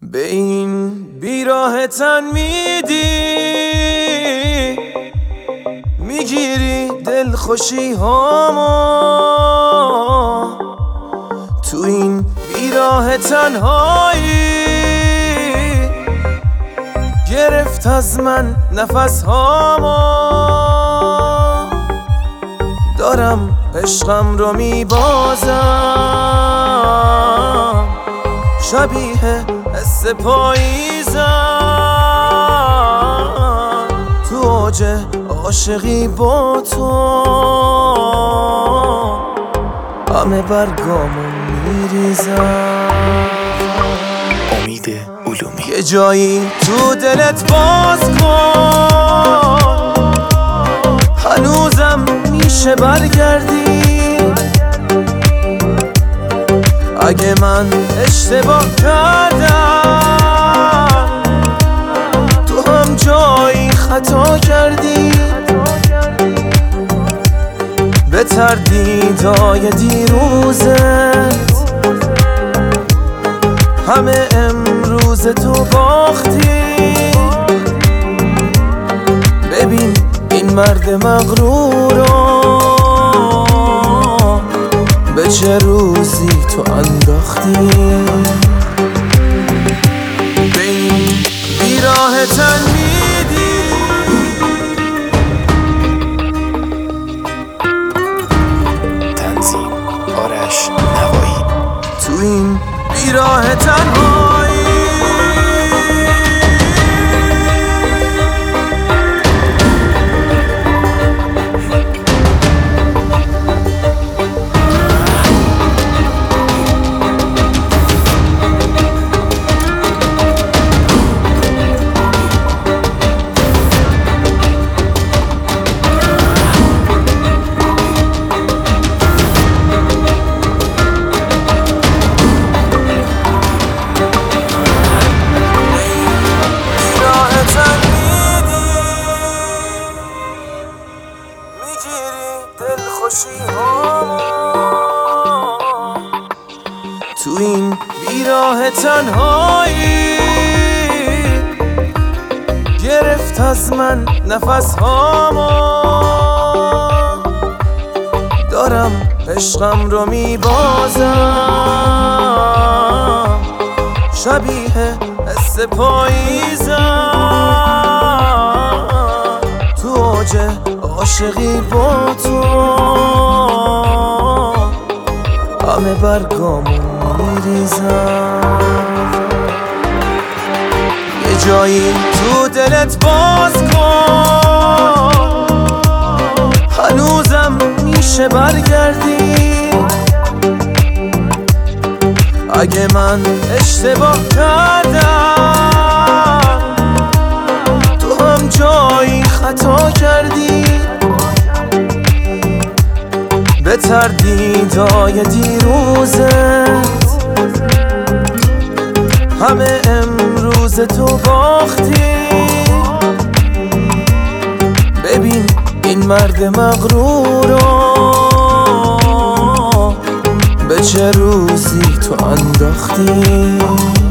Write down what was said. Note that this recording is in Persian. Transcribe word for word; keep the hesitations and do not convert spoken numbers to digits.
به این بیراه تن میدی، میگیری دل خوشی هامو. تو این بیراه تنهایی گرفت از من نفس هامو. دارم عشقم رو میبازم، شبیه حس پاییزم. تو اوج عاشقی با تو همه برگامو میریزم. امید علومی. یه جایی تو دلت باز کن، هنوزم میشه برگردی. اگه من اشتباه کردم، تو هم جایی خطا کردی. به تردیدای دیروزت همه امروز تو باختی. ببین این مرد مغرورو به چه روزی تو انداختی. به این بیراه تن میدی، تنظیم آرش نوایی. تو این بیراه تنهایی دل خوشی هامو. تو این بیراه تنهایی گرفت از من نفس هامو. دارم عشقم رو میبازم، شبیه حس پاییزم. تو اوج عاشقی با تو همه برگامو میریزم. یه جایی تو دلت باز کن، هنوزم میشه برگردی. اگه من اشتباه کردم، تو هم جایی خطا کردی. به تردیدای دیروزت همه امروز تو باختی. ببین این مرد مغرورو به چه روزی تو انداختی.